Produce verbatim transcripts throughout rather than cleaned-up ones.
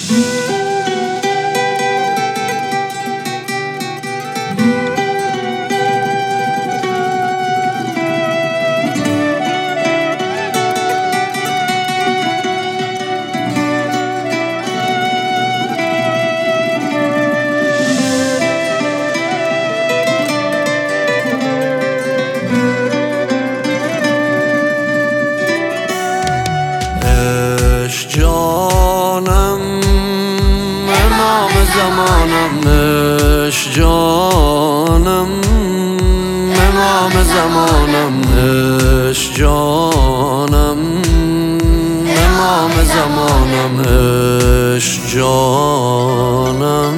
جانم امام زمانم، عشق جانم امام زمانم، عشق جانم امام زمانم، عشق جانم.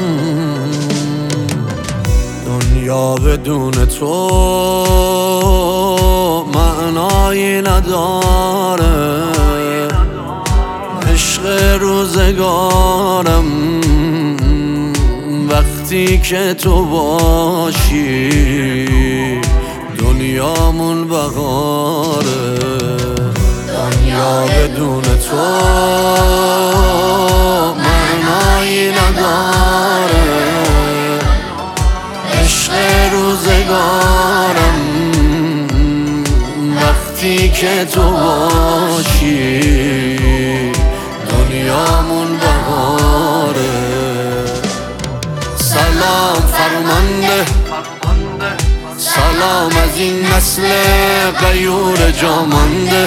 دنیا بدون تو معنایی نداره، عشق روزگارم وقتی که تو باشی دنیامون بهاره. دنیا بدون تو معنایی نداره، عشق روزگارم وقتی که تو باشی دنیامون بهاره. سلام فرمانده، سلام از این نسل غیور جامانده،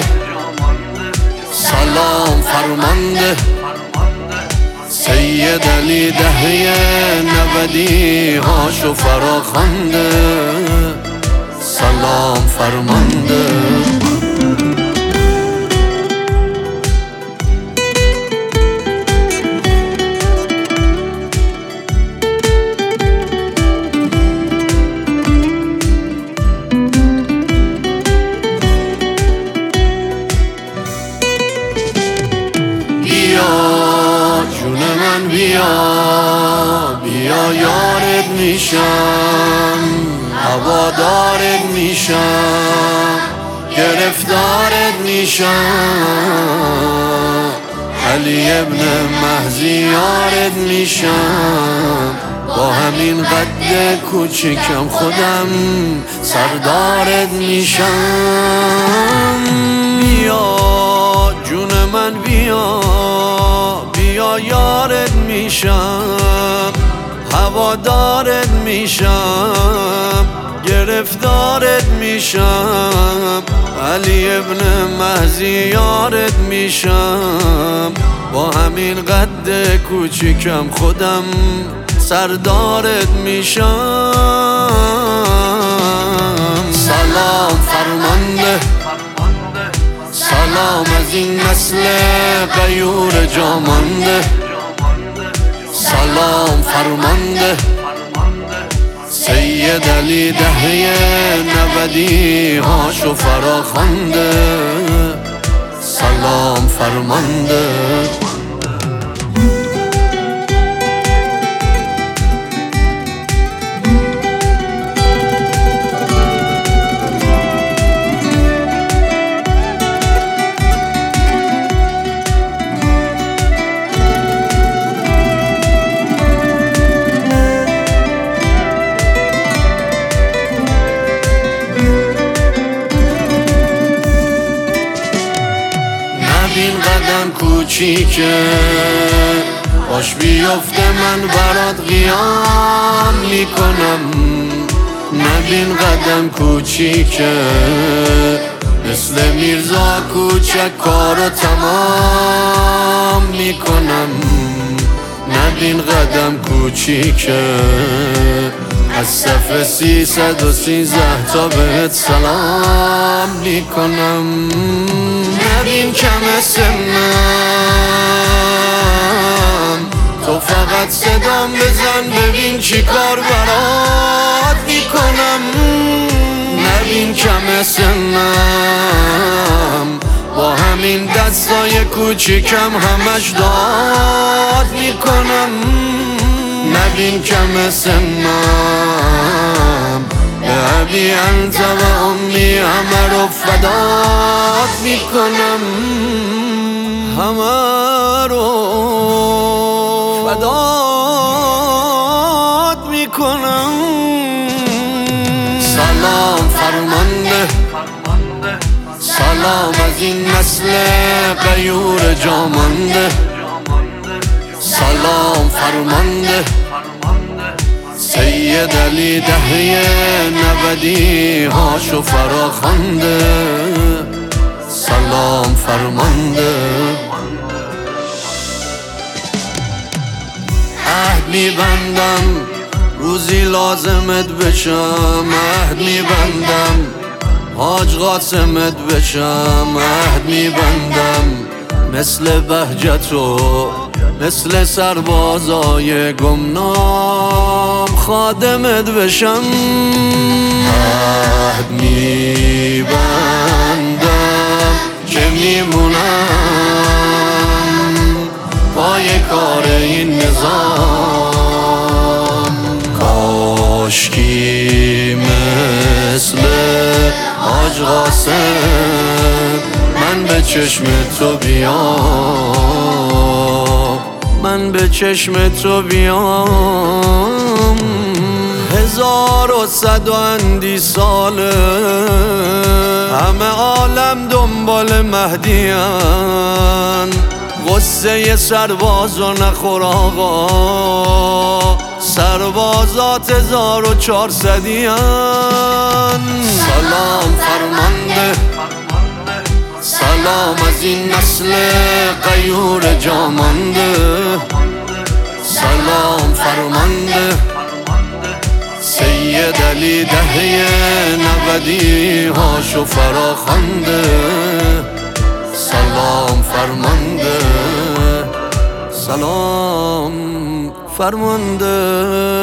سلام فرمانده سید علی دهه نودی هاشو فراخوانده، سلام فرمانده. بیا بیا یارت میشم، هوادارت میشم، گرفتارت میشم، علی ابن مهدی یارت میشم، با همین قد کوچیکم خودم سردارت میشم. بیا جون من بیا بیا یارت میشم، هوادارت میشم، گرفتارت میشم، علی ابن مهدی یارت میشم، با همین قد کوچیکم خودم سردارت میشم. سلام فرمانده، سلام از این نسل غیور جامانده، سلام فرمانده سید علی دهه نودی هاشو فراخوانده، سلام فرمانده. این قدم کوچیکه باش بیفته من برات قیام میکنم، نبین قدم کوچیکه مثل میرزا کوچک کارو تمام میکنم، نبین قدم کوچیکه از صف سیصد و سیزده تا بهت سلام میکنم. نبین کم سنم تو فقط صدام بزن ببین چی کار برات میکنم، نبین کم سنم با همین دستای کوچیکم همش داد میکنم، نبین کم سنم به ابی انت و امی همه رو فدات میکنم، همه رو فدات میکنم. سلام فرمانده، سلام از این نسل غیور جامانده. سلام فرمانده سید علی دهه نودی هاشو فراخوانده. سلام فرمانده. عهد میبندم روزی لازمت بشم، عهد میبندم حاج قاسمت بشم، عهد میبندم مثل بهجتو مثل سربازای گمنام خادمت بشم. عهد میبندم که میمونم پای کار این نظام. کاشکی مثل حاج قاسم من به چشم تو بیام، من به چشم تو بیام. هزار و صد و اندی ساله همه عالم دنبال مهدیان. غصه سربازو نخور آقا، سربازات هزار و چهارصدیان. سلام فرمانده، سلام از این نسل غیور جامانده. سلام فرمانده سید علی دهه نودی هاشو فراخوانده. سلام فرمانده، سلام فرمانده.